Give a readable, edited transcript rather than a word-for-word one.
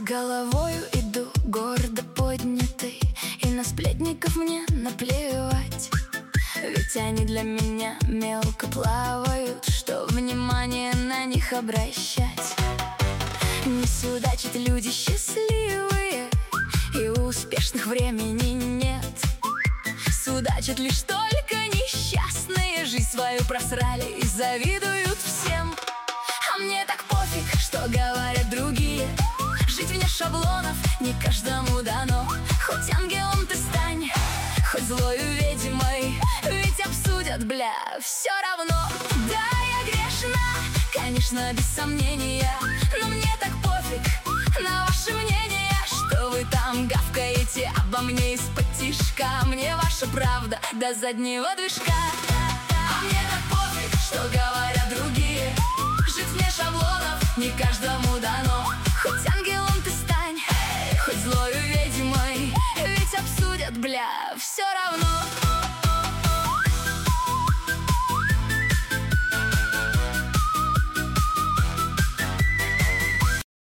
Головою иду гордо поднятой, и на сплетников мне наплевать. Ведь они для меня мелко плавают, что внимание на них обращать. Не судачат люди счастливые, и у успешных времени нет. Судачат лишь только несчастные, жизнь свою просрали и завидуют всем. А мне так пофиг, что говорят другие. Жить вне шаблонов не каждому дано. Хоть ангелом ты стань, хоть злою ведьмой, ведь обсудят, бля, все равно. Да, я грешна, конечно, без сомнения, но мне так пофиг на ваше мнение, что вы там гавкаете обо мне из-под тишка. Мне ваша правда до заднего движка. А мне так пофиг, что говорят другие. Жить вне шаблонов не каждому дано. Хоть ангелом ты стань, хоть злою ведьмой, ведь обсудят, бля, все равно.